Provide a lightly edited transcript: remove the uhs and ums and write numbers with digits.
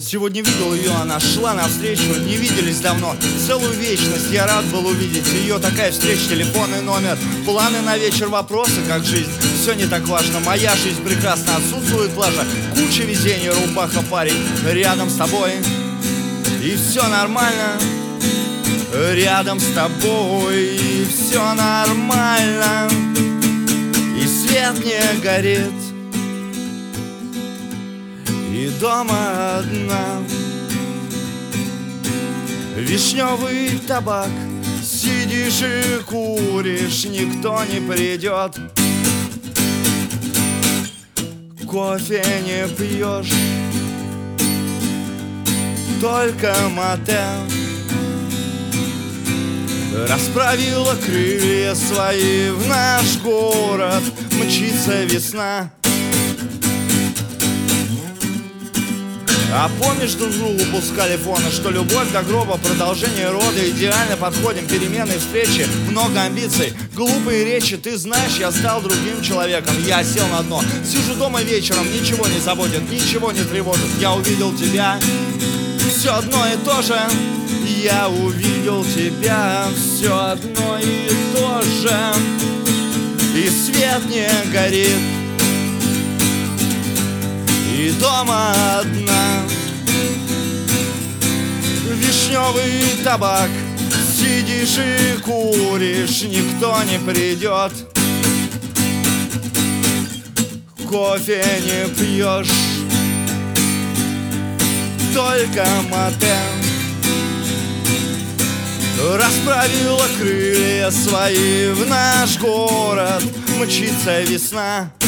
Сегодня видел ее, она шла навстречу. Не виделись давно, целую вечность. Я рад был увидеть ее. Такая встреча, телефонный номер, планы на вечер, вопросы, как жизнь. Все не так важно, моя жизнь прекрасна. Отсутствует плажа, куча везения. Рубаха, парень, рядом с тобой, и все нормально. Рядом с тобой, и все нормально. И свет не горит, и дома одна. Вишневый табак, сидишь и куришь, никто не придет. Кофе не пьешь, только мотел. Расправила крылья свои, в наш город мчится весна. А помнишь, дружбу пускали фоны, что любовь до гроба, продолжение рода. Идеально подходим, перемены, встречи, много амбиций, глупые речи. Ты знаешь, я стал другим человеком, я сел на дно. Сижу дома вечером, ничего не заботит, ничего не тревожит. Я увидел тебя, все одно и то же. Я увидел тебя, все одно и то же. И свет не горит, и дома одна. Вишневый табак, сидишь и куришь, никто не придет. Кофе не пьешь, только мотел. Расправила крылья свои, в наш город мчится весна.